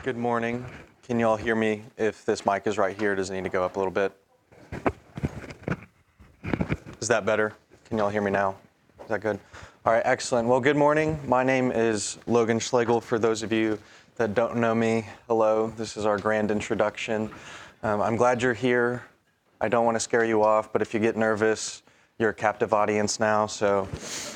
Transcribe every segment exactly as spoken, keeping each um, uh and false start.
Good morning. Can you all hear me? If this mic is right here, does it need to go up a little bit? Is that better? Can you all hear me now? Is that good? All right, excellent. Well, good morning. My name is Logan Schlegel. For those of you that don't know me, hello. This is our grand introduction. Um, I'm glad you're here. I don't want to scare you off, but if you get nervous, you're a captive audience now, so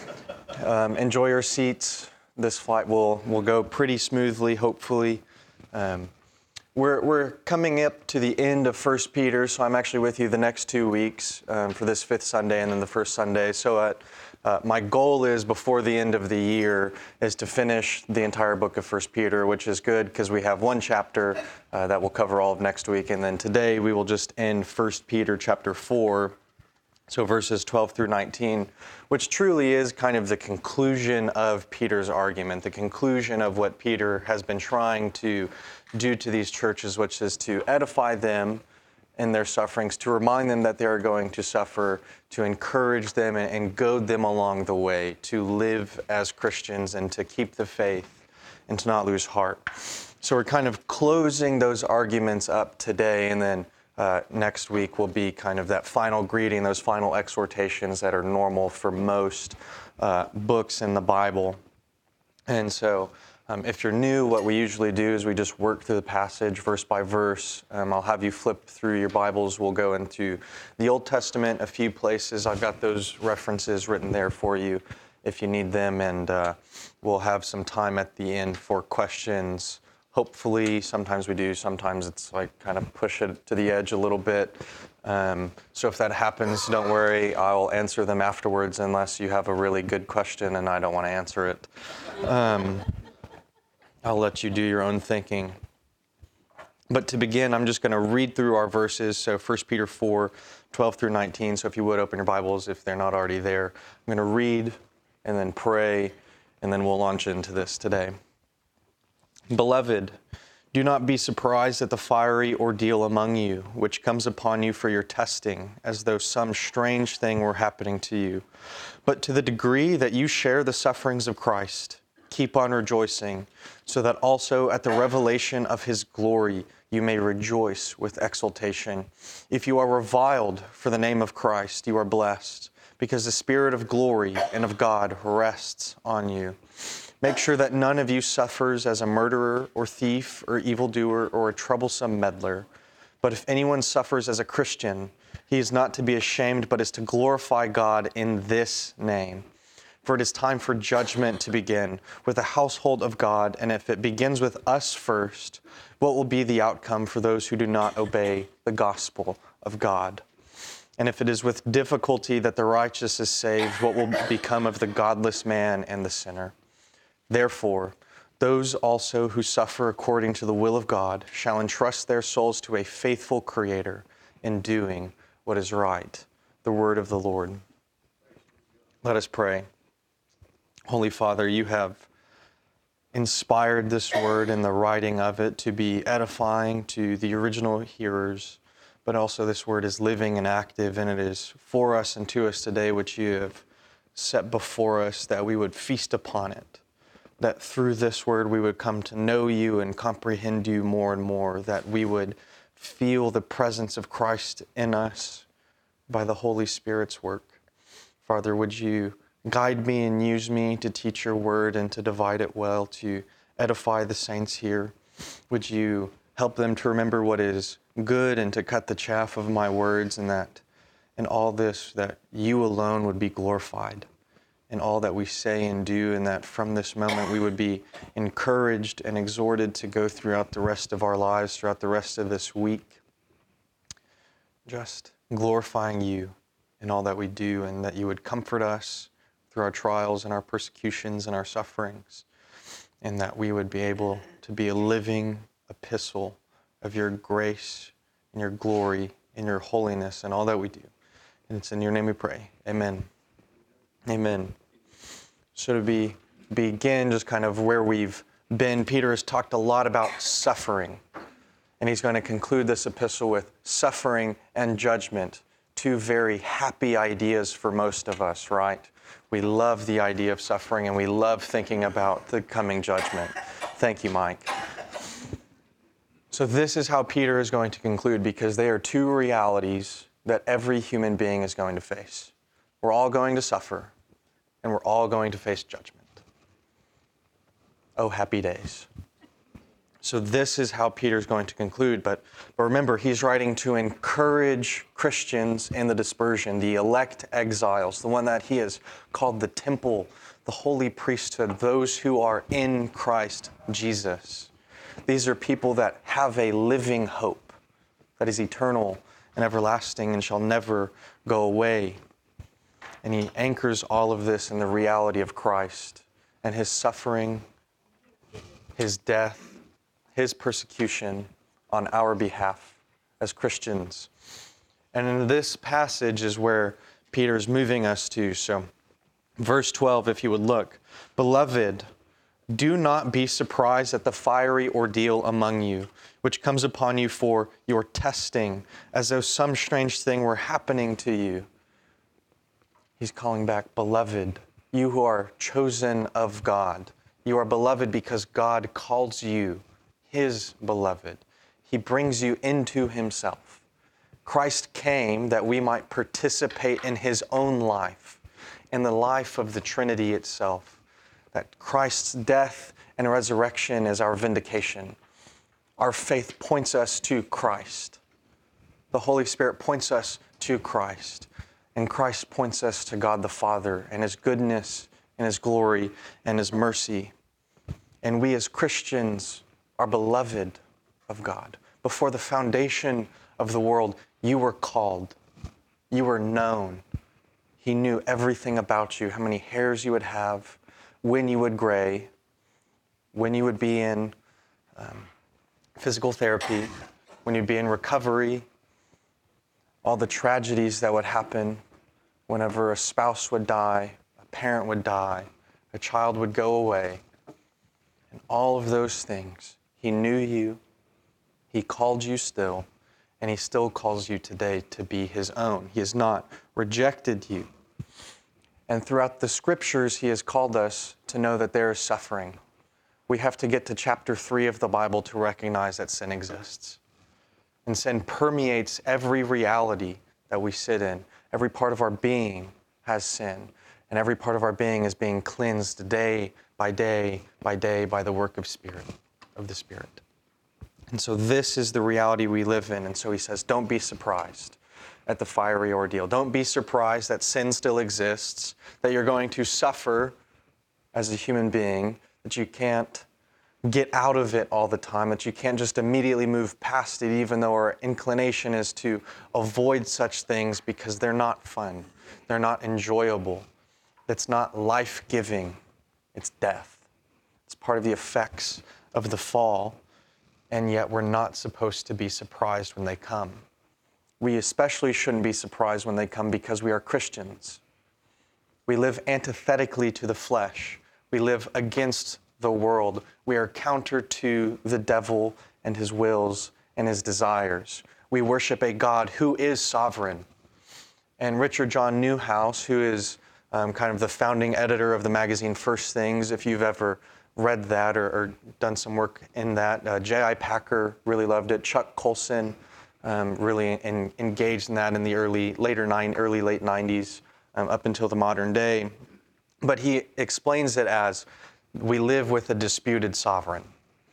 um, enjoy your seats. This flight will, will go pretty smoothly, hopefully. Um, we're, we're coming up to the end of First Peter, so I'm actually with you the next two weeks um, for this fifth Sunday and then the first Sunday. So uh, uh, my goal is before the end of the year is to finish the entire book of First Peter, which is good because we have one chapter uh, that will cover all of next week. And then today we will just end First Peter chapter four. So verses twelve through nineteen, which truly is kind of the conclusion of Peter's argument, the conclusion of what Peter has been trying to do to these churches, which is to edify them in their sufferings, to remind them that they are going to suffer, to encourage them and, and goad them along the way, to live as Christians and to keep the faith and to not lose heart. So we're kind of closing those arguments up today, and then Uh, next week will be kind of that final greeting, those final exhortations that are normal for most uh, books in the Bible. And so um, if you're new, what we usually do is we just work through the passage verse by verse. Um, I'll have you flip through your Bibles. We'll go into the Old Testament, a few places. I've got those references written there for you if you need them. And uh, we'll have some time at the end for questions. Hopefully, sometimes we do, sometimes it's like kind of push it to the edge a little bit. Um, so if that happens, don't worry, I'll answer them afterwards unless you have a really good question and I don't want to answer it. Um, I'll let you do your own thinking. But to begin, I'm just going to read through our verses. So First Peter four, twelve through nineteen. So if you would open your Bibles, if they're not already there. I'm going to read and then pray, and then we'll launch into this today. Beloved, do not be surprised at the fiery ordeal among you, which comes upon you for your testing, as though some strange thing were happening to you. But to the degree that you share the sufferings of Christ, keep on rejoicing, so that also at the revelation of his glory you may rejoice with exultation. If you are reviled for the name of Christ, you are blessed, because the Spirit of glory and of God rests on you. Make sure that none of you suffers as a murderer or thief or evildoer or a troublesome meddler. But if anyone suffers as a Christian, he is not to be ashamed, but is to glorify God in this name. For it is time for judgment to begin with the household of God, and if it begins with us first, what will be the outcome for those who do not obey the gospel of God? And if it is with difficulty that the righteous is saved, what will become of the godless man and the sinner? Therefore, those also who suffer according to the will of God shall entrust their souls to a faithful Creator in doing what is right. The word of the Lord. Let us pray. Holy Father, you have inspired this word and the writing of it to be edifying to the original hearers, but also this word is living and active, and it is for us and to us today, which you have set before us, that we would feast upon it. That through this word we would come to know you and comprehend you more and more, that we would feel the presence of Christ in us by the Holy Spirit's work. Father, would you guide me and use me to teach your word and to divide it well, to edify the saints here? Would you help them to remember what is good and to cut the chaff of my words, and that in all this that you alone would be glorified in all that we say and do, and that from this moment we would be encouraged and exhorted to go throughout the rest of our lives, throughout the rest of this week, just glorifying you in all that we do, and that you would comfort us through our trials and our persecutions and our sufferings, and that we would be able to be a living epistle of your grace and your glory and your holiness and all that we do. And it's in your name we pray. Amen. Amen. So to be begin just kind of where we've been, Peter has talked a lot about suffering. And he's going to conclude this epistle with suffering and judgment, two very happy ideas for most of us, right? We love the idea of suffering, and we love thinking about the coming judgment. Thank you, Mike. So this is how Peter is going to conclude, because they are two realities that every human being is going to face. We're all going to suffer, and we're all going to face judgment. Oh, happy days. So this is how Peter's going to conclude, but, but remember, he's writing to encourage Christians in the dispersion, the elect exiles, the one that he has called the temple, the holy priesthood, those who are in Christ Jesus. These are people that have a living hope that is eternal and everlasting and shall never go away. And he anchors all of this in the reality of Christ and his suffering, his death, his persecution on our behalf as Christians. And in this passage is where Peter is moving us to. So verse twelve, if you would look, "Beloved, do not be surprised at the fiery ordeal among you, which comes upon you for your testing, as though some strange thing were happening to you." He's calling back, beloved, you who are chosen of God. You are beloved because God calls you his beloved. He brings you into himself. Christ came that we might participate in his own life, in the life of the Trinity itself. That Christ's death and resurrection is our vindication. Our faith points us to Christ. The Holy Spirit points us to Christ. And Christ points us to God the Father and his goodness and his glory and his mercy. And we as Christians are beloved of God. Before the foundation of the world, you were called. You were known. He knew everything about you, how many hairs you would have, when you would gray, when you would be in um, physical therapy, when you'd be in recovery, all the tragedies that would happen whenever a spouse would die, a parent would die, a child would go away. And all of those things, he knew you, he called you still, and he still calls you today to be his own. He has not rejected you. And throughout the scriptures, he has called us to know that there is suffering. We have to get to chapter three of the Bible to recognize that sin exists. And sin permeates every reality that we sit in. Every part of our being has sin. And every part of our being is being cleansed day by day by day by the work of Spirit, of the Spirit. And so this is the reality we live in. And so he says, don't be surprised at the fiery ordeal. Don't be surprised that sin still exists, that you're going to suffer as a human being, that you can't get out of it all the time, that you can't just immediately move past it, even though our inclination is to avoid such things because they're not fun, they're not enjoyable, it's not life-giving, it's death. It's part of the effects of the fall, and yet we're not supposed to be surprised when they come. We especially shouldn't be surprised when they come because we are Christians. We live antithetically to the flesh. We live against the world. We are counter to the devil and his wills and his desires. We worship a God who is sovereign. And Richard John Newhouse, who is um, kind of the founding editor of the magazine First Things, if you've ever read that or, or done some work in that, uh, J I Packer really loved it. Chuck Colson um, really in, engaged in that in the early, later nine, early late nineties, um, up until the modern day. But he explains it as, we live with a disputed sovereign.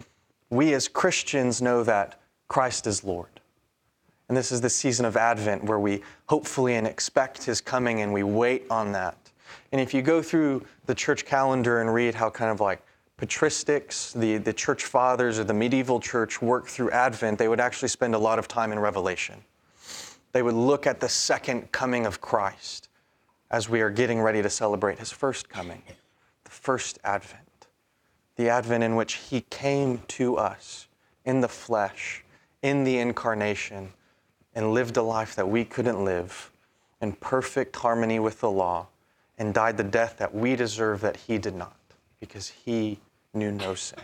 We as Christians know that Christ is Lord. And this is the season of Advent where we hopefully and expect his coming and we wait on that. And if you go through the church calendar and read how kind of like patristics, the, the church fathers or the medieval church worked through Advent, they would actually spend a lot of time in Revelation. They would look at the second coming of Christ as we are getting ready to celebrate his first coming, the first Advent. The Advent in which he came to us in the flesh, in the incarnation, and lived a life that we couldn't live in perfect harmony with the law and died the death that we deserve that he did not, because he knew no sin.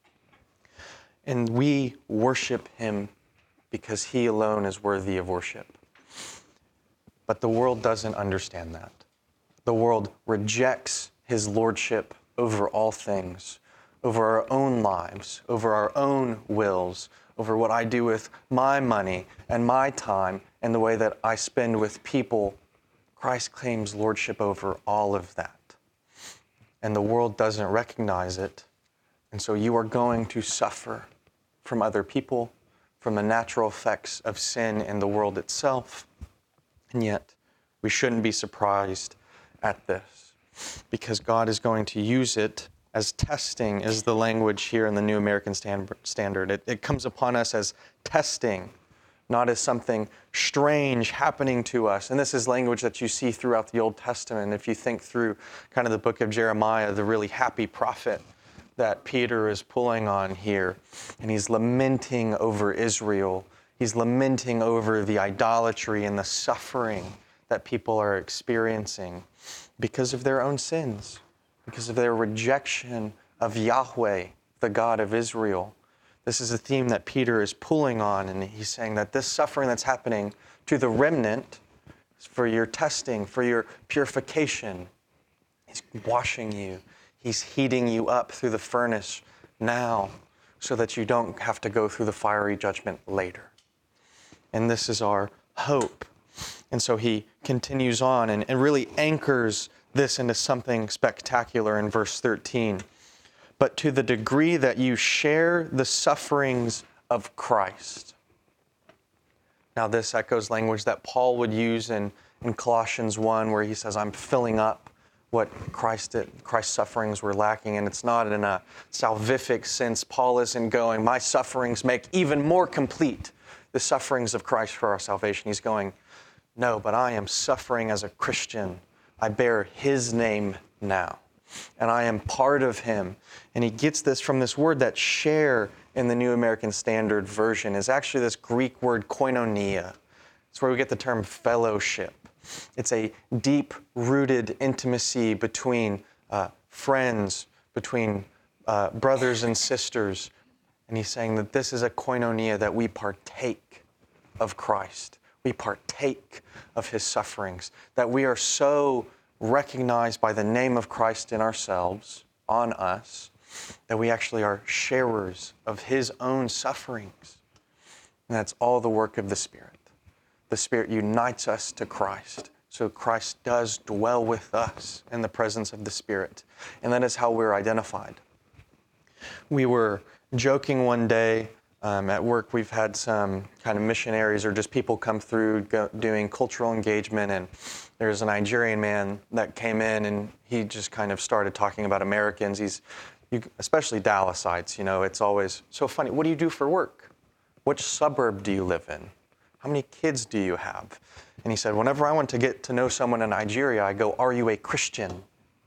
And we worship him because he alone is worthy of worship. But the world doesn't understand that. The world rejects his lordship over all things, over our own lives, over our own wills, over what I do with my money and my time and the way that I spend with people. Christ claims lordship over all of that. And the world doesn't recognize it. And so you are going to suffer from other people, from the natural effects of sin in the world itself. And yet, we shouldn't be surprised at this, because God is going to use it as testing, is the language here in the New American Standard. It, it comes upon us as testing, not as something strange happening to us. And this is language that you see throughout the Old Testament. If you think through kind of the book of Jeremiah, the really happy prophet that Peter is pulling on here, and he's lamenting over Israel. He's lamenting over the idolatry and the suffering that people are experiencing because of their own sins, because of their rejection of Yahweh, the God of Israel. This is a theme that Peter is pulling on, and he's saying that this suffering that's happening to the remnant is for your testing, for your purification. He's washing you. He's heating you up through the furnace now so that you don't have to go through the fiery judgment later. And this is our hope. And so he continues on and, and really anchors this into something spectacular in verse thirteen. But to the degree that you share the sufferings of Christ. Now this echoes language that Paul would use in, in Colossians one, where he says, I'm filling up what Christ did, Christ's sufferings were lacking. And it's not in a salvific sense. Paul isn't going, my sufferings make even more complete the sufferings of Christ for our salvation. He's going, no, but I am suffering as a Christian. I bear his name now, and I am part of him. And he gets this from this word that share in the New American Standard Version is actually this Greek word koinonia. It's where we get the term fellowship. It's a deep-rooted intimacy between uh, friends, between uh, brothers and sisters. And he's saying that this is a koinonia, that we partake of Christ. We partake of his sufferings, that we are so recognized by the name of Christ in ourselves, on us, that we actually are sharers of his own sufferings. And that's all the work of the Spirit. The Spirit unites us to Christ. So Christ does dwell with us in the presence of the Spirit. And that is how we're identified. We were joking one day um, at work. We've had some kind of missionaries or just people come through go, doing cultural engagement. And there's a Nigerian man that came in and he just kind of started talking about Americans. He's, you, especially Dallasites, you know, it's always so funny. What do you do for work? Which suburb do you live in? How many kids do you have? And he said, whenever I want to get to know someone in Nigeria, I go, are you a Christian?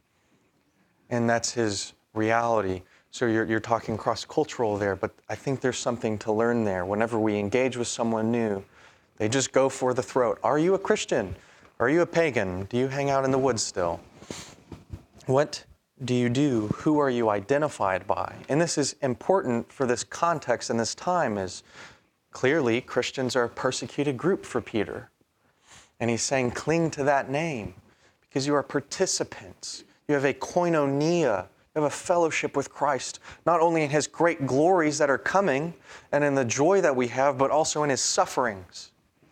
And that's his reality. So you're, you're talking cross-cultural there, but I think there's something to learn there. Whenever we engage with someone new, they just go for the throat. Are you a Christian? Are you a pagan? Do you hang out in the woods still? What do you do? Who are you identified by? And this is important for this context and this time, is clearly Christians are a persecuted group for Peter. And he's saying, cling to that name because you are participants. You have a koinonia. You have a fellowship with Christ, not only in his great glories that are coming and in the joy that we have, but also in his sufferings.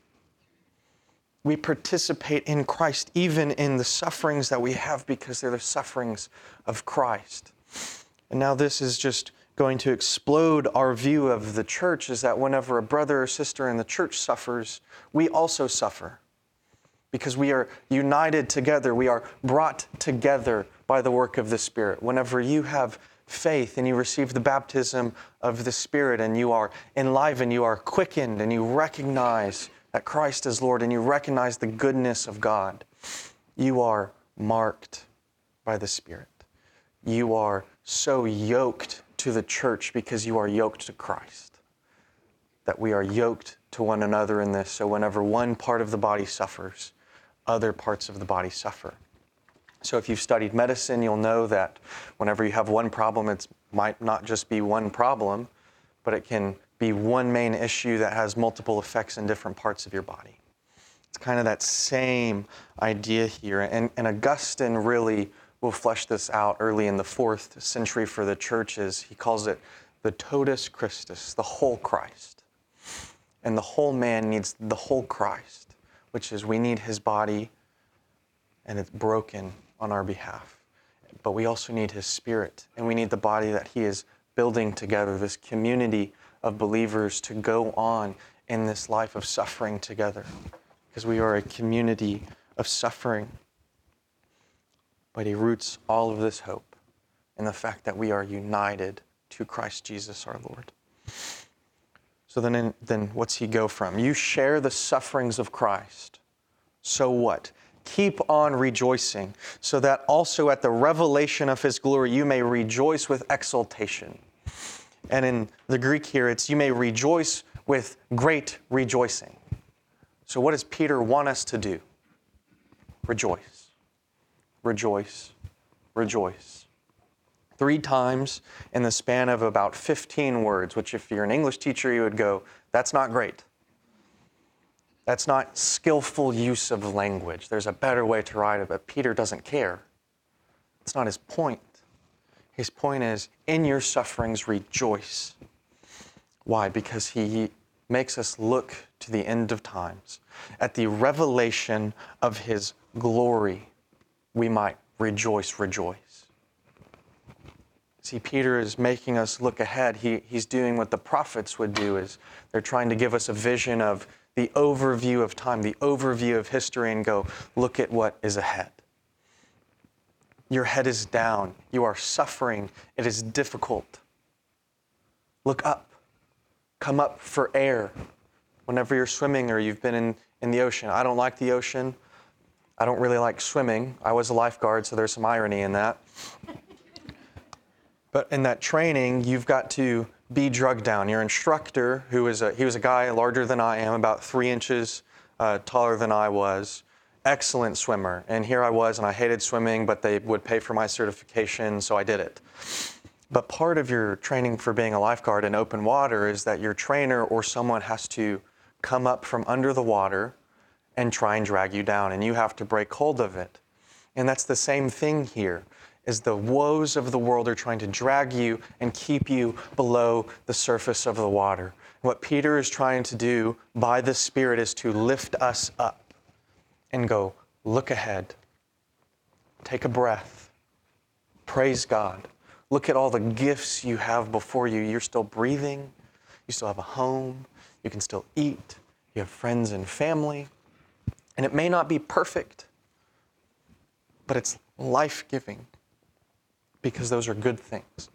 We participate in Christ even in the sufferings that we have because they're the sufferings of Christ. And now this is just going to explode our view of the church, is that whenever a brother or sister in the church suffers, we also suffer. Because we are united together, we are brought together by the work of the Spirit. Whenever you have faith and you receive the baptism of the Spirit and you are enlivened, you are quickened, and you recognize that Christ is Lord and you recognize the goodness of God, you are marked by the Spirit. You are so yoked to the church because you are yoked to Christ. That we are yoked to one another in this, so whenever one part of the body suffers, other parts of the body suffer. So if you've studied medicine, you'll know that whenever you have one problem, it might not just be one problem, but it can be one main issue that has multiple effects in different parts of your body. It's kind of that same idea here. And, and Augustine really will flesh this out early in the fourth century for the churches. He calls it the totus Christus, the whole Christ. And the whole man needs the whole Christ, which is we need his body, and it's broken on our behalf. But we also need his spirit, and we need the body that he is building together, this community of believers to go on in this life of suffering together, because we are a community of suffering. But he roots all of this hope in the fact that we are united to Christ Jesus our Lord. So then, in, then what's he go from? You share the sufferings of Christ. So what? Keep on rejoicing, so that also at the revelation of his glory you may rejoice with exultation. And in the Greek here, it's you may rejoice with great rejoicing. So what does Peter want us to do? Rejoice. Rejoice. Rejoice. Three times in the span of about fifteen words, which if you're an English teacher, you would go, that's not great. That's not skillful use of language. There's a better way to write it, but Peter doesn't care. It's not his point. His point is, in your sufferings, rejoice. Why? Because he makes us look to the end of times. At the revelation of his glory, we might rejoice, rejoice. See, Peter is making us look ahead. He, he's doing what the prophets would do, is they're trying to give us a vision of the overview of time, the overview of history, and go, look at what is ahead. Your head is down. You are suffering. It is difficult. Look up. Come up for air. Whenever you're swimming or you've been in, in the ocean. I don't like the ocean. I don't really like swimming. I was a lifeguard, so there's some irony in that. But in that training, you've got to be drugged down. Your instructor, who is a, he was a guy larger than I am, about three inches uh, taller than I was, excellent swimmer. And here I was, and I hated swimming, but they would pay for my certification, so I did it. But part of your training for being a lifeguard in open water is that your trainer or someone has to come up from under the water and try and drag you down, and you have to break hold of it. And that's the same thing here, is the woes of the world are trying to drag you and keep you below the surface of the water. What Peter is trying to do by the Spirit is to lift us up and go, look ahead, take a breath, praise God. Look at all the gifts you have before you. You're still breathing. You still have a home. You can still eat. You have friends and family. And it may not be perfect, but it's life-giving because those are good things.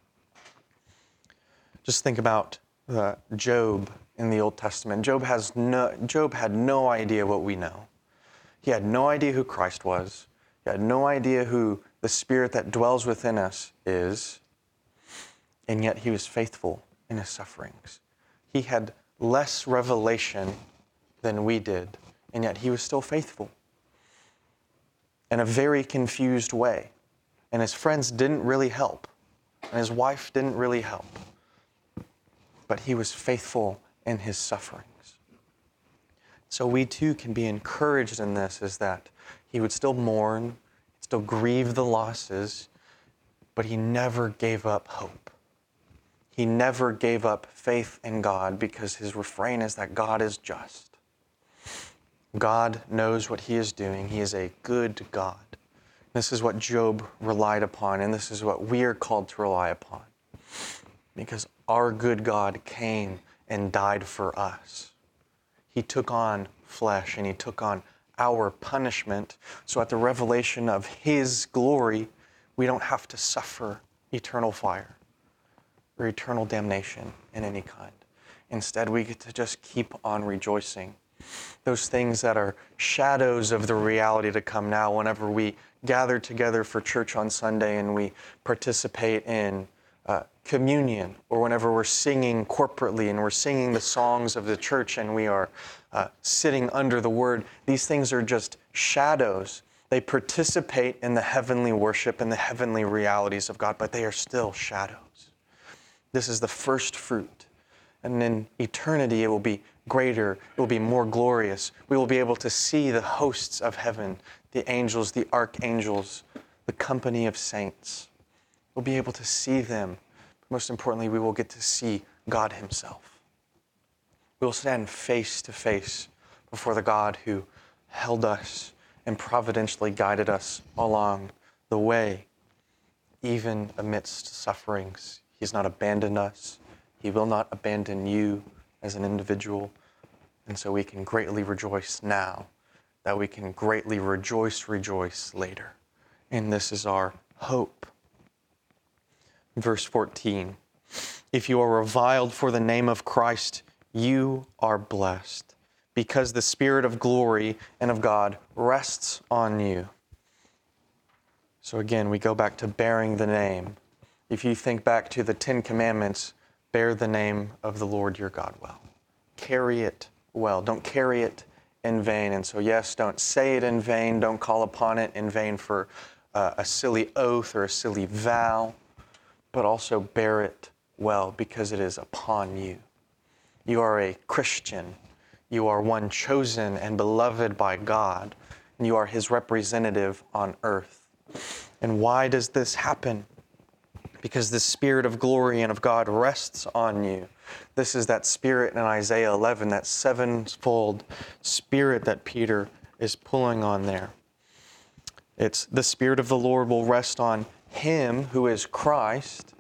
Just think about uh, Job in the Old Testament. Job has no, Job had no idea what we know. He had no idea who Christ was. He had no idea who the Spirit that dwells within us is, and yet he was faithful in his sufferings. He had less revelation than we did, and yet he was still faithful in a very confused way. And his friends didn't really help, and his wife didn't really help, but he was faithful in his sufferings. So we too can be encouraged in this, is that he would still mourn, still grieve the losses, but he never gave up hope. He never gave up faith in God, because his refrain is that God is just. God knows what he is doing. He is a good God. This is what Job relied upon, and this is what we are called to rely upon, because our good God came and died for us. He took on flesh, and he took on our punishment, so at the revelation of his glory, we don't have to suffer eternal fire or eternal damnation in any kind. Instead, we get to just keep on rejoicing. Those things that are shadows of the reality to come now, whenever we gather together for church on Sunday and we participate in uh, communion, or whenever we're singing corporately and we're singing the songs of the church and we are uh, sitting under the word, these things are just shadows. They participate in the heavenly worship and the heavenly realities of God, but they are still shadows. This is the first fruit. And in eternity, it will be greater. It will be more glorious. We will be able to see the hosts of heaven, the angels, the archangels, the company of saints. We'll be able to see them. Most importantly, we will get to see God himself. We will stand face to face before the God who held us and providentially guided us along the way, even amidst sufferings. He's not abandoned us. He will not abandon you as an individual. And so we can greatly rejoice now, that we can greatly rejoice, rejoice later. And this is our hope. Verse fourteen, if you are reviled for the name of Christ, you are blessed, because the Spirit of glory and of God rests on you. So again, we go back to bearing the name. If you think back to the Ten Commandments, bear the name of the Lord your God well. Carry it well. Don't carry it in vain. And so yes, don't say it in vain. Don't call upon it in vain for uh, a silly oath or a silly vow, but also bear it well because it is upon you. You are a Christian. You are one chosen and beloved by God, and you are his representative on earth. And why does this happen? Because the Spirit of glory and of God rests on you. This is that Spirit in Isaiah eleven, that sevenfold Spirit that Peter is pulling on there. It's the Spirit of the Lord will rest on him who is Christ.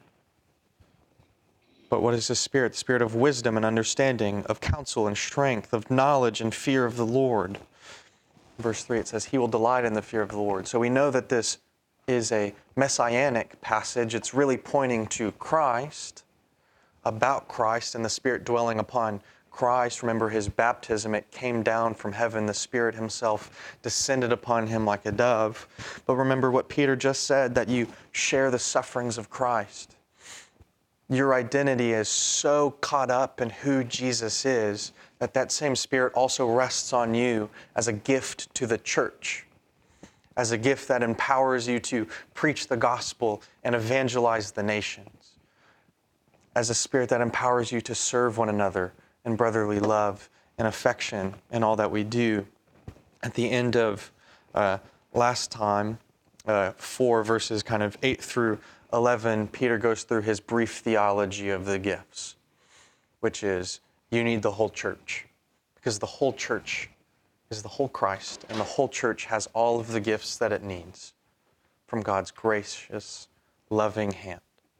But what is the Spirit? The Spirit of wisdom and understanding, of counsel and strength, of knowledge and fear of the Lord. Verse three, it says, he will delight in the fear of the Lord. So we know that this is a messianic passage. It's really pointing to Christ, about Christ and the Spirit dwelling upon Christ. Remember his baptism, it came down from heaven. The Spirit himself descended upon him like a dove. But remember what Peter just said, that you share the sufferings of Christ. Your identity is so caught up in who Jesus is that that same Spirit also rests on you as a gift to the church, as a gift that empowers you to preach the gospel and evangelize the nations, as a Spirit that empowers you to serve one another in brotherly love and affection in all that we do. At the end of uh, last time, uh, four verses kind of eight through eleven, Peter goes through his brief theology of the gifts, which is you need the whole church, because the whole church is the whole Christ, and the whole church has all of the gifts that it needs from God's gracious, loving hand.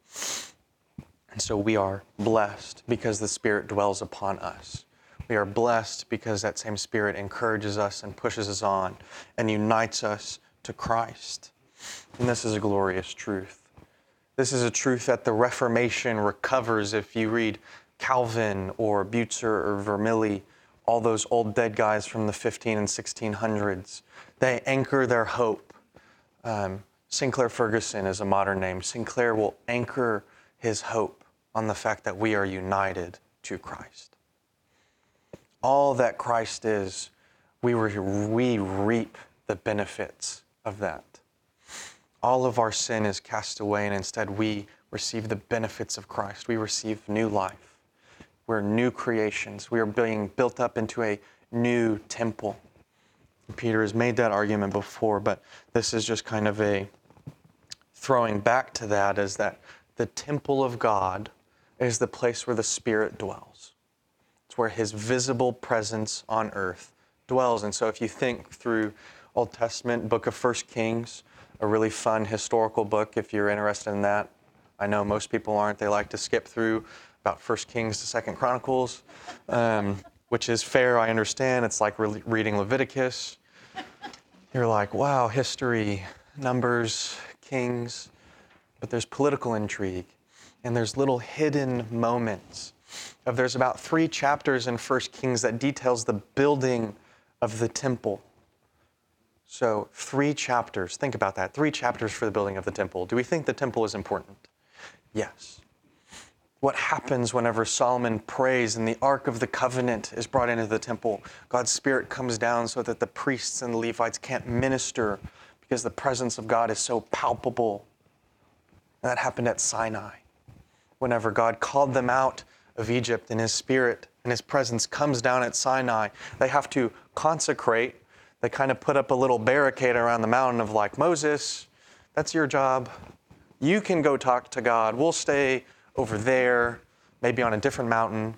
And so we are blessed because the Spirit dwells upon us. We are blessed because that same Spirit encourages us and pushes us on and unites us to Christ. And this is a glorious truth. This is a truth that the Reformation recovers. If you read Calvin or Butzer or Vermilye, all those old dead guys from the fifteen and sixteen hundreds, they anchor their hope. Um, Sinclair Ferguson is a modern name. Sinclair will anchor his hope on the fact that we are united to Christ. All that Christ is, we, re- we reap the benefits of that. All of our sin is cast away, and instead we receive the benefits of Christ. We receive new life. We're new creations. We are being built up into a new temple. Peter has made that argument before, but this is just kind of a throwing back to that, is that the temple of God is the place where the Spirit dwells. It's where his visible presence on earth dwells. And so if you think through Old Testament, book of First Kings, a really fun historical book if you're interested in that. I know most people aren't. They like to skip through about First Kings to Second Chronicles, um, which is fair, I understand. It's like re- reading Leviticus. You're like, wow, history, Numbers, Kings. But there's political intrigue, and there's little hidden moments. Of There's about three chapters in First Kings that details the building of the temple. So three chapters, think about that, three chapters for the building of the temple. Do we think the temple is important? Yes. What happens whenever Solomon prays and the Ark of the Covenant is brought into the temple? God's Spirit comes down so that the priests and the Levites can't minister because the presence of God is so palpable. And that happened at Sinai. Whenever God called them out of Egypt and his Spirit and his presence comes down at Sinai, they have to consecrate. They kind of put up a little barricade around the mountain of like, Moses, That's your job. You can go talk to God. We'll stay over there, maybe on a different mountain.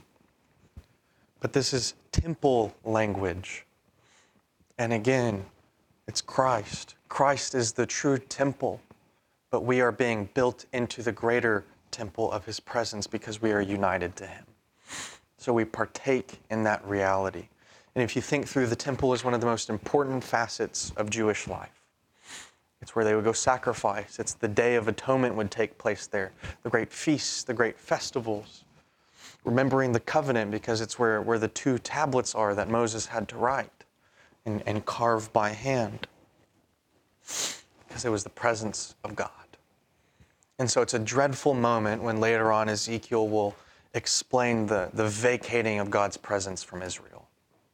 But this is temple language. And again, it's Christ. Christ is the true temple, but we are being built into the greater temple of his presence because we are united to him. So we partake in that reality. And if you think through, the temple is one of the most important facets of Jewish life. It's where they would go sacrifice. It's the Day of Atonement would take place there. The great feasts, the great festivals. Remembering the covenant, because it's where, where the two tablets are that Moses had to write and, and carve by hand. Because it was the presence of God. And so it's a dreadful moment when later on Ezekiel will explain the, the vacating of God's presence from Israel.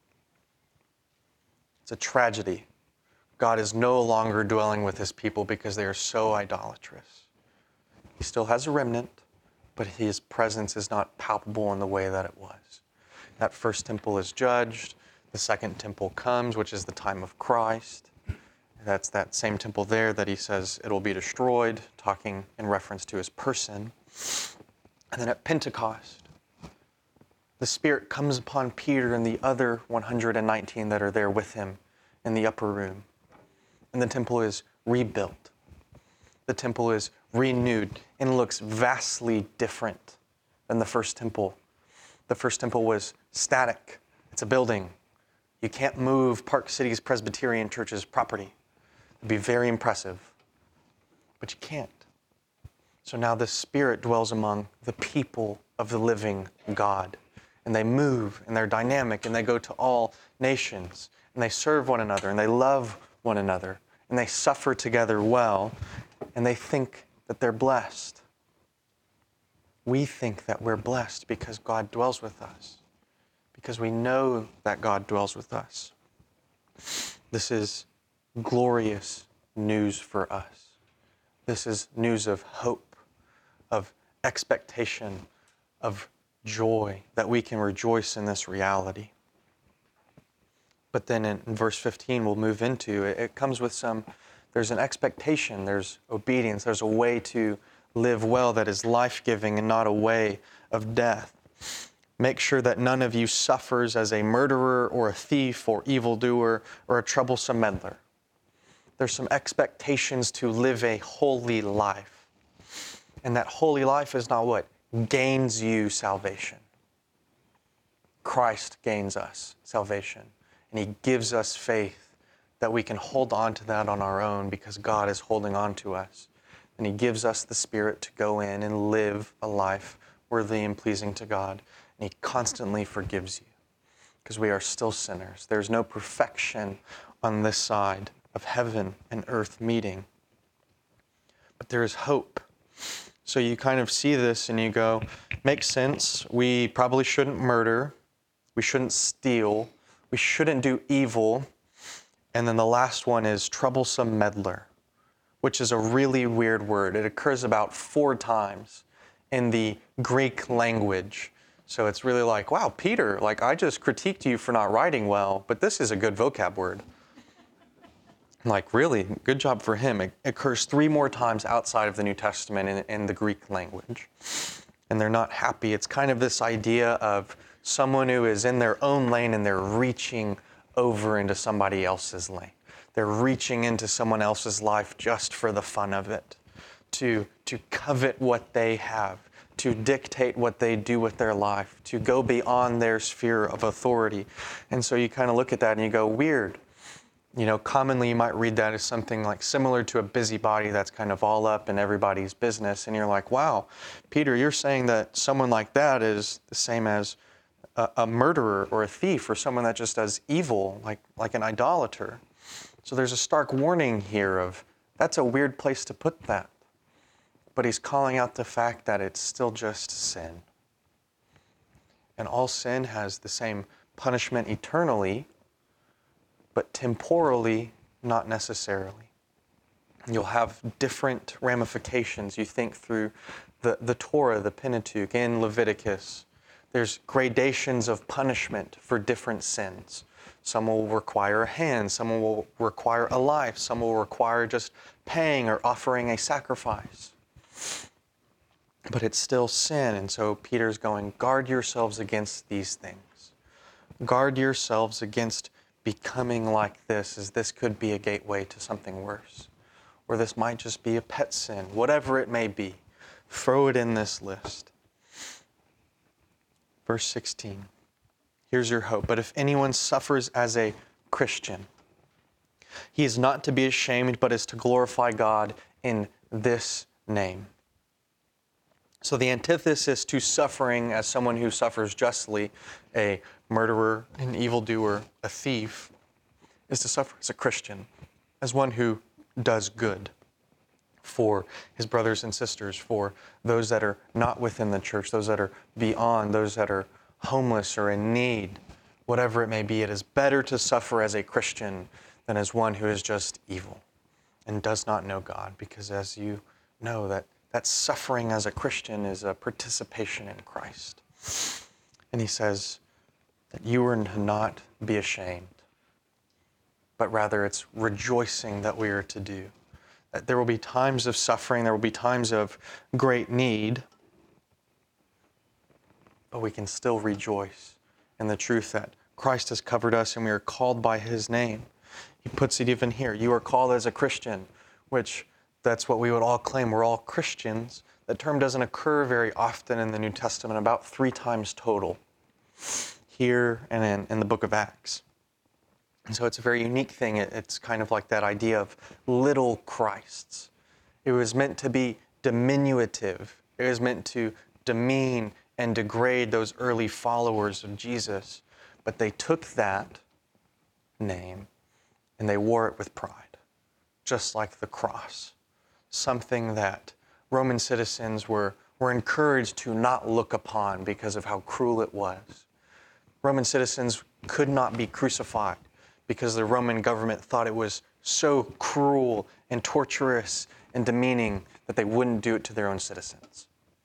It's a tragedy. God is no longer dwelling with his people because they are so idolatrous. He still has a remnant, but his presence is not palpable in the way that it was. That first temple is judged. The second temple comes, which is the time of Christ. That's that same temple there that he says it'll be destroyed, talking in reference to his person. And then at Pentecost, the Spirit comes upon Peter and the other one hundred nineteen that are there with him in the upper room. And the temple is rebuilt. The temple is renewed and looks vastly different than the first temple. The first temple was static. It's a building. You can't move Park City's Presbyterian Church's property. It'd be very impressive, but you can't. So now the Spirit dwells among the people of the living God. And they move, and they're dynamic, and they go to all nations, and they serve one another, and they love one another, and they suffer together well, and they think that they're blessed. We think that we're blessed because God dwells with us, because we know that God dwells with us. This is glorious news for us. This is news of hope, of expectation, of joy, that we can rejoice in this reality. But then in, in verse fifteen, we'll move into, it, it comes with some, there's an expectation, there's obedience, there's a way to live well that is life-giving and not a way of death. Make sure that none of you suffers as a murderer or a thief or evildoer or a troublesome meddler. There's some expectations to live a holy life. And that holy life is not what gains you salvation. Christ gains us salvation. And he gives us faith that we can hold on to that on our own because God is holding on to us. And he gives us the Spirit to go in and live a life worthy and pleasing to God. And he constantly forgives you because we are still sinners. There's no perfection on this side of heaven and earth meeting. But there is hope. So you kind of see this and you go, makes sense. We probably shouldn't murder. We shouldn't steal. We shouldn't do evil. And then the last one is troublesome meddler, which is a really weird word. It occurs about four times in the Greek language. So it's really like, wow, Peter, like I just critiqued you for not writing well, but this is a good vocab word. Like, really, good job for him. It occurs three more times outside of the New Testament in, in the Greek language. And they're not happy. It's kind of this idea of someone who is in their own lane and they're reaching over into somebody else's lane. They're reaching into someone else's life just for the fun of it, to, to covet what they have, to dictate what they do with their life, to go beyond their sphere of authority. And so you kind of look at that and you go, weird. You know, commonly you might read that as something like similar to a busybody that's kind of all up in everybody's business. And you're like, wow, Peter, you're saying that someone like that is the same as a, a murderer or a thief or someone that just does evil, like, like an idolater. So there's a stark warning here of that's a weird place to put that. But he's calling out the fact that it's still just sin. And all sin has the same punishment eternally, but temporally, not necessarily. You'll have different ramifications. You think through the, the Torah, the Pentateuch, in Leviticus. There's gradations of punishment for different sins. Some will require a hand, some will require a life, some will require just paying or offering a sacrifice. But it's still sin. And so Peter's going, guard yourselves against these things. Guard yourselves against becoming like this, as this could be a gateway to something worse. Or this might just be a pet sin. Whatever it may be, throw it in this list. Verse sixteen. Here's your hope. But if anyone suffers as a Christian, he is not to be ashamed, but is to glorify God in this name. So the antithesis to suffering as someone who suffers justly, a murderer, an evildoer, a thief, is to suffer as a Christian, as one who does good for his brothers and sisters, for those that are not within the church, those that are beyond, those that are homeless or in need, whatever it may be. It is better to suffer as a Christian than as one who is just evil and does not know God, because as you know, that, that suffering as a Christian is a participation in Christ. And he says that you are to not be ashamed, but rather it's rejoicing that we are to do. That there will be times of suffering, there will be times of great need, but we can still rejoice in the truth that Christ has covered us and we are called by His name. He puts it even here. You are called as a Christian, which that's what we would all claim. We're all Christians. That term doesn't occur very often in the New Testament, about three times total, here and in, in the book of Acts. And so it's a very unique thing. It, it's kind of like that idea of little Christs. It was meant to be diminutive. It was meant to demean and degrade those early followers of Jesus. But they took that name and they wore it with pride, just like the cross, something that Roman citizens were, were encouraged to not look upon because of how cruel it was. Roman citizens could not be crucified because the Roman government thought it was so cruel and torturous and demeaning that they wouldn't do it to their own citizens.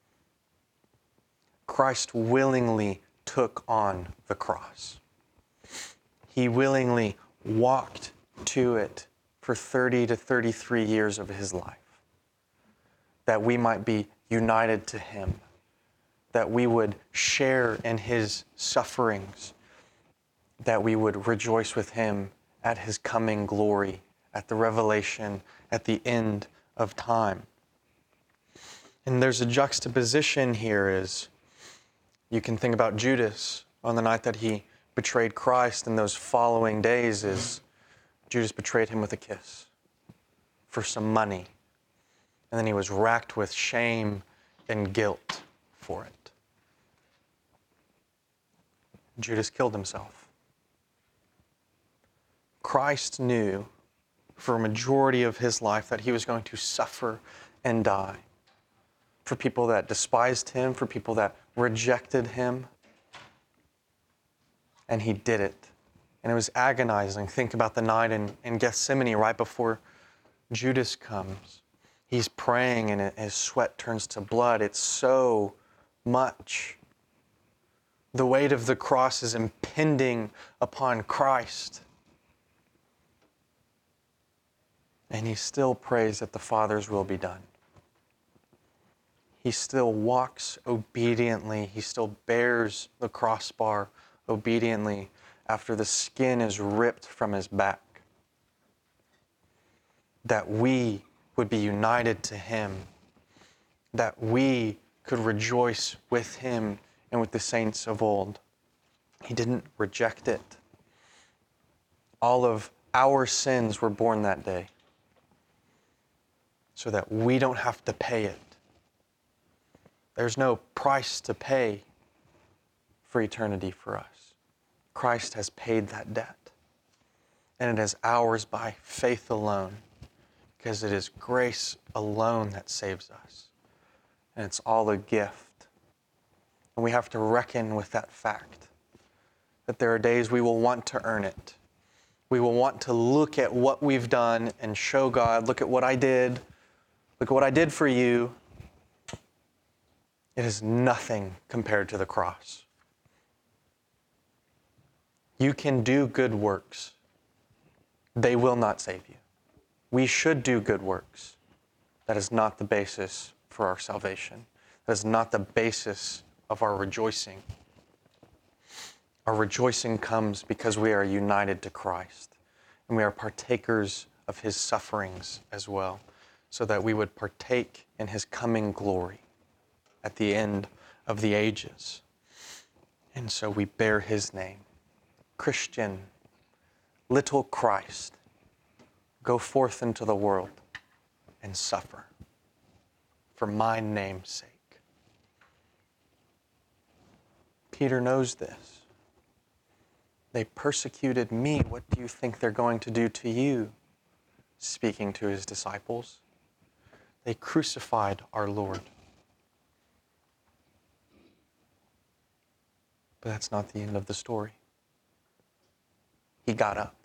Christ willingly took on the cross. He willingly walked to it for thirty to thirty-three years of His life, that we might be united to Him, that we would share in His sufferings, that we would rejoice with Him at His coming glory, at the revelation, at the end of time. And there's a juxtaposition here is, you can think about Judas on the night that he betrayed Christ, and those following days is Judas betrayed Him with a kiss for some money. And then he was racked with shame and guilt for it. Judas killed himself. Christ knew for a majority of His life that He was going to suffer and die. For people that despised Him, for people that rejected Him. And He did it. And it was agonizing. Think about the night in, in Gethsemane right before Judas comes. He's praying and his sweat turns to blood. It's so much. The weight of the cross is impending upon Christ. And He still prays that the Father's will be done. He still walks obediently. He still bears the crossbar obediently after the skin is ripped from His back. That we would be united to Him. That we could rejoice with Him and with the saints of old. He didn't reject it. All of our sins were born that day, so that we don't have to pay it. There's no price to pay for eternity for us. Christ has paid that debt. And it is ours by faith alone, because it is grace alone that saves us. And it's all a gift. And we have to reckon with that fact, that there are days we will want to earn it. We will want to look at what we've done and show God, look at what I did, look at what I did for you. It is nothing compared to the cross. You can do good works. They will not save you. We should do good works. That is not the basis for our salvation. That is not the basis of our rejoicing. Our rejoicing comes because we are united to Christ, and we are partakers of his sufferings as well, so that we would partake in his coming glory at the end of the ages. And so we bear his name. Christian, little Christ, go forth into the world and suffer for my name's sake. Peter knows this. They persecuted me. What do you think they're going to do to you? Speaking to his disciples. They crucified our Lord. But that's not the end of the story. He got up.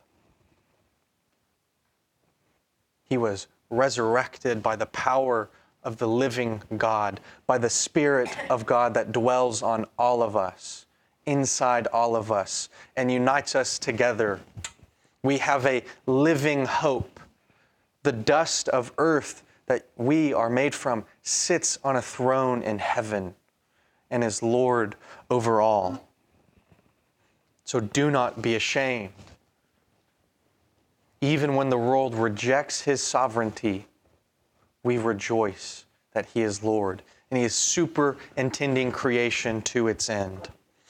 He was resurrected by the power of the living God, by the Spirit of God that dwells on all of us, inside all of us, and unites us together. We have a living hope. The dust of earth that we are made from sits on a throne in heaven and is Lord over all. So do not be ashamed. Even when the world rejects his sovereignty, we rejoice that he is Lord, and he is superintending creation to its end.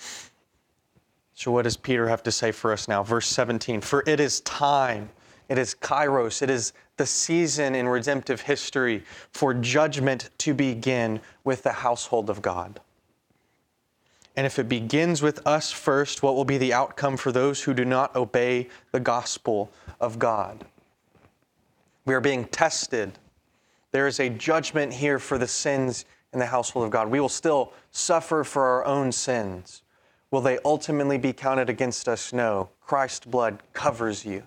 So what does Peter have to say for us now? Verse seventeen, for it is time, it is kairos, it is the season in redemptive history for judgment to begin with the household of God. And if it begins with us first, what will be the outcome for those who do not obey the gospel of God? We are being tested. There is a judgment here for the sins in the household of God. We will still suffer for our own sins. Will they ultimately be counted against us? No. Christ's blood covers you.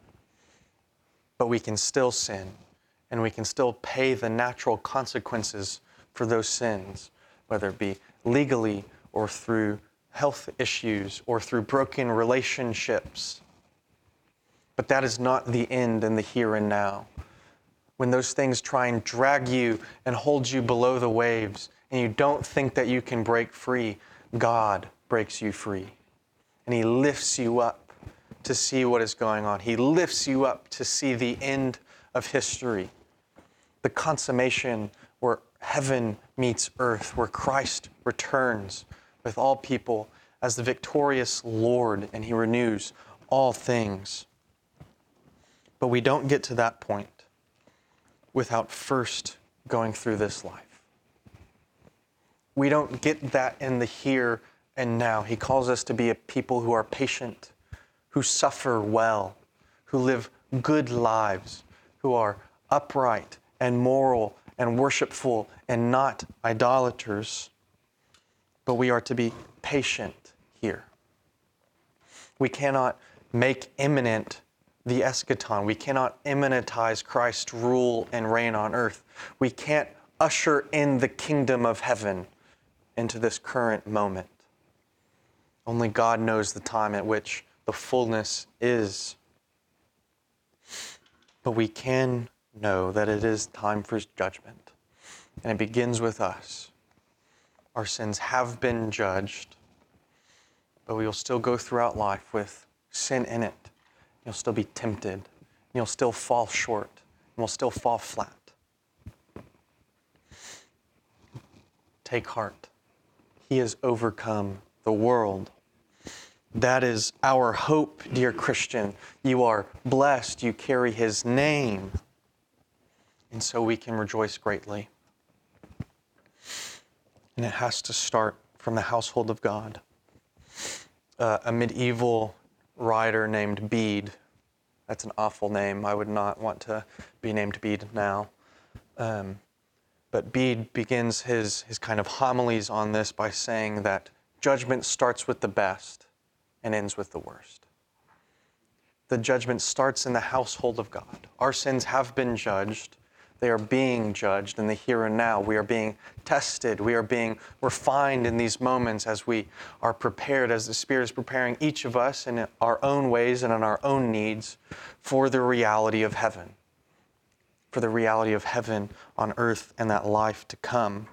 But we can still sin, and we can still pay the natural consequences for those sins, whether it be legally or through health issues or through broken relationships. But that is not the end in the here and now. When those things try and drag you and hold you below the waves, and you don't think that you can break free, God breaks you free. And he lifts you up to see what is going on. He lifts you up to see the end of history, the consummation where heaven meets earth, where Christ returns with all people as the victorious Lord, and he renews all things. But we don't get to that point without first going through this life. We don't get that in the here and now. He calls us to be a people who are patient, who suffer well, who live good lives, who are upright and moral and worshipful and not idolaters. But we are to be patient here. We cannot make imminent the eschaton. We cannot immanentize Christ's rule and reign on earth. We can't usher in the kingdom of heaven into this current moment. Only God knows the time at which the fullness is. But we can know that it is time for judgment. And it begins with us. Our sins have been judged, but we will still go throughout life with sin in it. You'll still be tempted. You'll still fall short. And we'll still fall flat. Take heart. He has overcome the world. That is our hope, dear Christian. You are blessed. You carry his name. And so we can rejoice greatly. And it has to start from the household of God. Uh, a medieval writer named Bede, that's an awful name. I would not want to be named Bede now. Um, but Bede begins his, his kind of homilies on this by saying that judgment starts with the best and ends with the worst. The judgment starts in the household of God. Our sins have been judged. They are being judged in the here and now. We are being tested. We are being refined in these moments as we are prepared, as the Spirit is preparing each of us in our own ways and in our own needs for the reality of heaven. for the reality of heaven on earth and that life to come.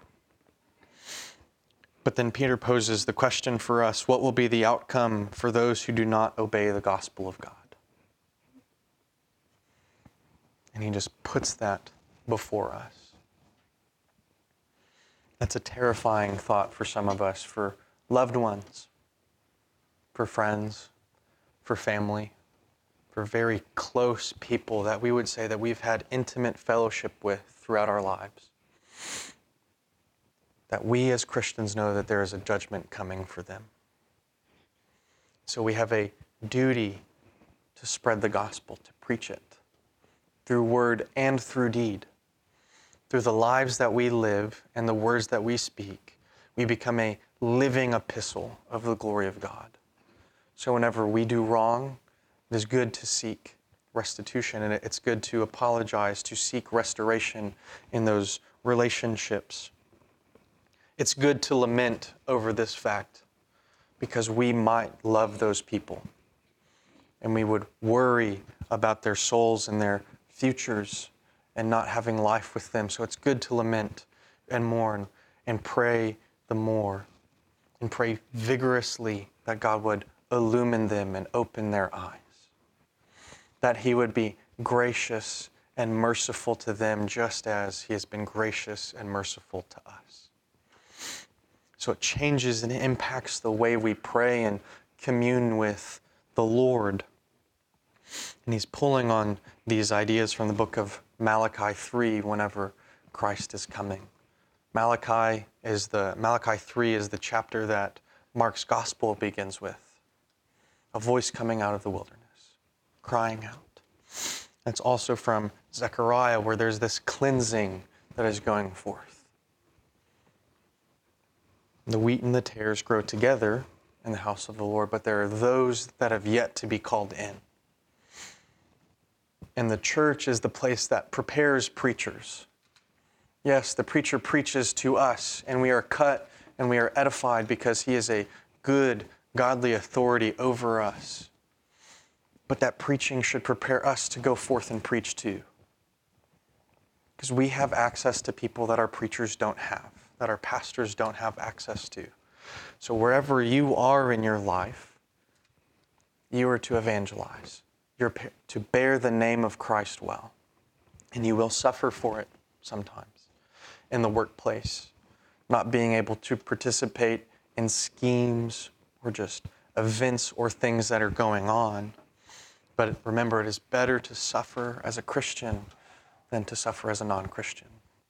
But then Peter poses the question for us, what will be the outcome for those who do not obey the gospel of God? And he just puts that before us. That's a terrifying thought for some of us, for loved ones, for friends, for family, for very close people that we would say that we've had intimate fellowship with throughout our lives. That we as Christians know that there is a judgment coming for them. So we have a duty to spread the gospel, to preach it, through word and through deed. Through the lives that we live and the words that we speak, we become a living epistle of the glory of God. So whenever we do wrong, it is good to seek restitution, and it's good to apologize, to seek restoration in those relationships. It's good to lament over this fact because we might love those people and we would worry about their souls and their futures and not having life with them. So it's good to lament and mourn and pray the more and pray vigorously that God would illumine them and open their eyes, that he would be gracious and merciful to them just as he has been gracious and merciful to us. So it changes and impacts the way we pray and commune with the Lord. And he's pulling on these ideas from the book of Malachi three whenever Christ is coming. Malachi is the Malachi three is the chapter that Mark's gospel begins with. A voice coming out of the wilderness, crying out. It's also from Zechariah where there's this cleansing that is going forth. The wheat and the tares grow together in the house of the Lord, but there are those that have yet to be called in. And the church is the place that prepares preachers. Yes, the preacher preaches to us, and we are cut and we are edified because he is a good, godly authority over us. But that preaching should prepare us to go forth and preach too. Because we have access to people that our preachers don't have, that our pastors don't have access to. So wherever you are in your life, you are to evangelize. You're to bear the name of Christ well. And you will suffer for it sometimes. In the workplace, not being able to participate in schemes or just events or things that are going on. But remember, it is better to suffer as a Christian than to suffer as a non-Christian.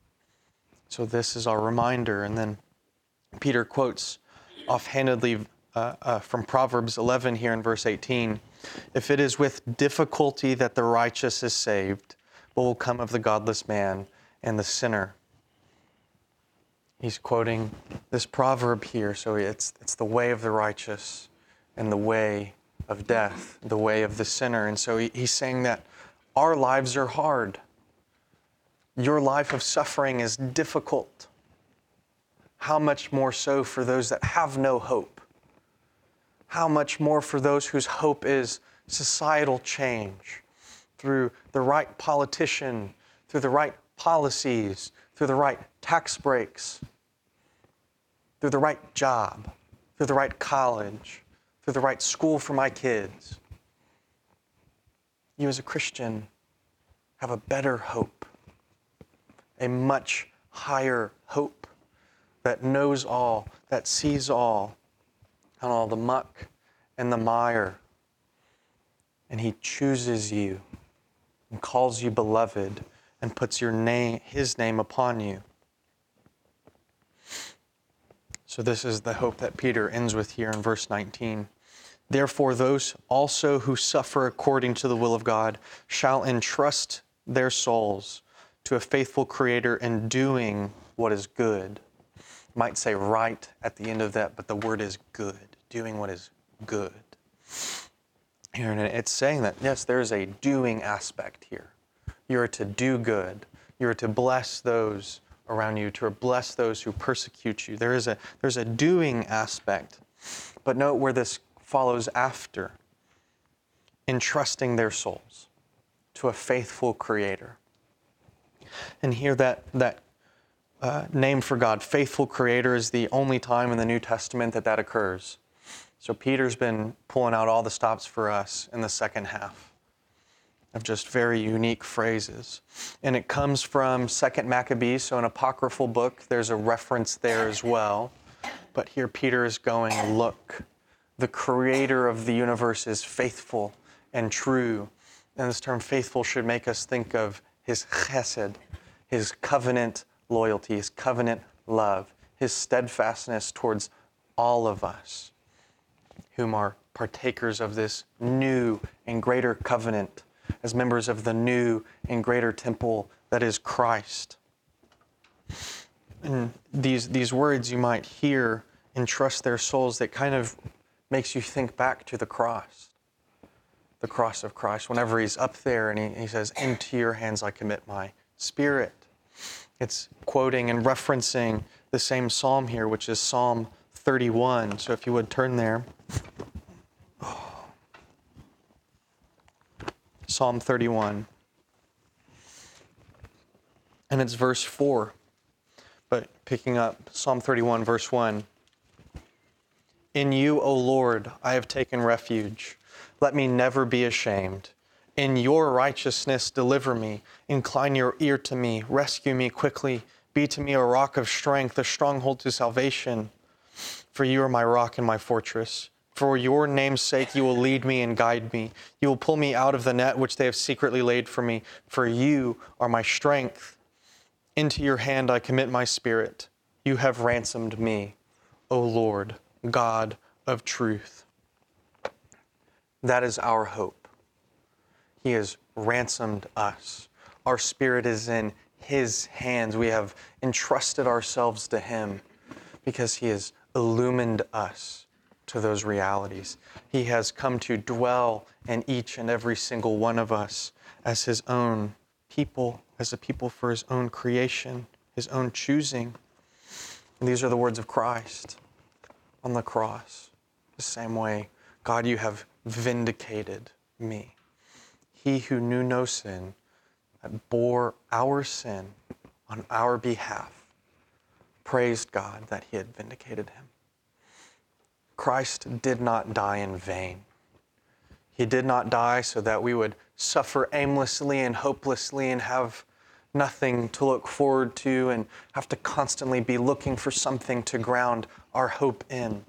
So this is our reminder. And then Peter quotes offhandedly uh, uh, from Proverbs eleven here in verse eighteen. If it is with difficulty that the righteous is saved, what will come of the godless man and the sinner? He's quoting this proverb here. So it's it's the way of the righteous and the way of death, the way of the sinner. And so he, he's saying that our lives are hard. Your life of suffering is difficult. How much more so for those that have no hope? How much more for those whose hope is societal change through the right politician, through the right policies, through the right tax breaks, through the right job, through the right college, through the right school for my kids. You as a Christian have a better hope, a much higher hope that knows all, that sees all, and all the muck and the mire. And he chooses you and calls you beloved and puts your name, his name upon you. So this is the hope that Peter ends with here in verse nineteen. Therefore, those also who suffer according to the will of God shall entrust their souls to a faithful Creator in doing what is good. Might say right at the end of that, but the word is good. Doing what is good. Here, and it's saying that, yes, there is a doing aspect here. You are to do good. You are to bless those around you, to bless those who persecute you. There is a, there's a doing aspect. But note where this follows after. Entrusting their souls to a faithful Creator. And here that, that uh, name for God, faithful creator, is the only time in the New Testament that that occurs. So Peter's been pulling out all the stops for us in the second half of just very unique phrases. And it comes from Second Maccabees, so an apocryphal book. There's a reference there as well. But here Peter is going, look, the creator of the universe is faithful and true. And this term faithful should make us think of his chesed, his covenant loyalty, his covenant love, his steadfastness towards all of us, whom are partakers of this new and greater covenant, as members of the new and greater temple that is Christ. And these, these words you might hear entrust their souls, that kind of makes you think back to the cross, the cross of Christ. Whenever he's up there and he, he says, into your hands I commit my spirit. It's quoting and referencing the same psalm here, which is Psalm thirty-one. So if you would turn there. Psalm thirty-one. And it's verse four. But picking up Psalm thirty-one, verse one. In you, O Lord, I have taken refuge. Let me never be ashamed. In your righteousness, deliver me. Incline your ear to me. Rescue me quickly. Be to me a rock of strength, a stronghold to salvation. For you are my rock and my fortress. For your name's sake, you will lead me and guide me. You will pull me out of the net which they have secretly laid for me. For you are my strength. Into your hand I commit my spirit. You have ransomed me, O Lord, God of truth. That is our hope. He has ransomed us. Our spirit is in His hands. We have entrusted ourselves to Him because He has illumined us to those realities. He has come to dwell in each and every single one of us as His own people, as a people for His own creation, His own choosing. And these are the words of Christ on the cross. The same way, God, you have vindicated me. He who knew no sin, that bore our sin on our behalf, praised God that He had vindicated Him. Christ did not die in vain. He did not die so that we would suffer aimlessly and hopelessly and have nothing to look forward to and have to constantly be looking for something to ground our hope in.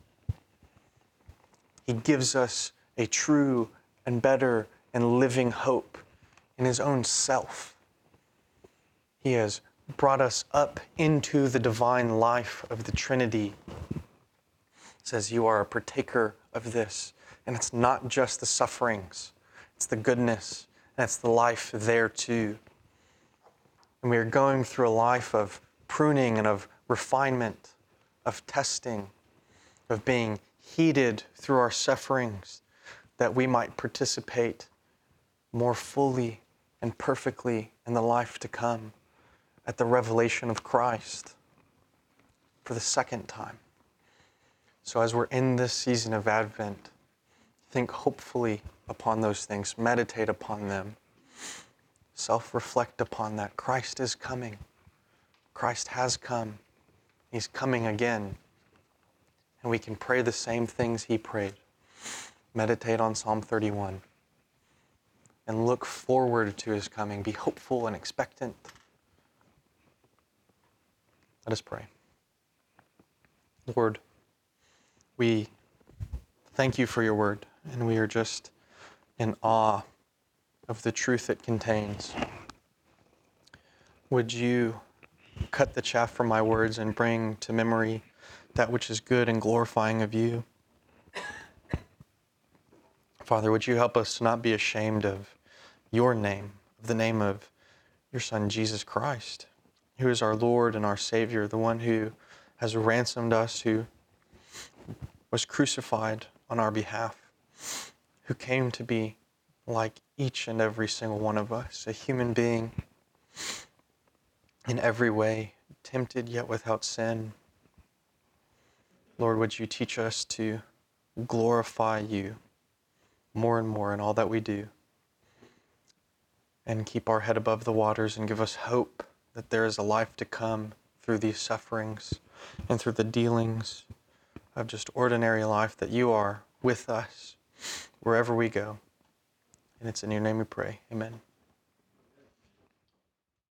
He gives us a true and better and living hope in His own self. He has brought us up into the divine life of the Trinity. It says you are a partaker of this. And it's not just the sufferings, it's the goodness, and it's the life there too. And we are going through a life of pruning and of refinement, of testing, of being heated through our sufferings, that we might participate more fully and perfectly in the life to come at the revelation of Christ for the second time. So as we're in this season of Advent, think hopefully upon those things, meditate upon them, self-reflect upon that. Christ is coming. Christ has come. He's coming again. And we can pray the same things He prayed. Meditate on Psalm thirty-one. And look forward to His coming. Be hopeful and expectant. Let us pray. Lord, we thank You for Your word, and we are just in awe of the truth it contains. Would You cut the chaff from my words and bring to memory that which is good and glorifying of You? Father, would You help us to not be ashamed of Your name, of the name of Your Son, Jesus Christ, who is our Lord and our Savior, the one who has ransomed us, who was crucified on our behalf, who came to be like each and every single one of us, a human being in every way, tempted yet without sin. Lord, would You teach us to glorify You more and more in all that we do, and keep our head above the waters and give us hope that there is a life to come through these sufferings and through the dealings of just ordinary life, that you are with us wherever we go. And it's in your name we pray. Amen.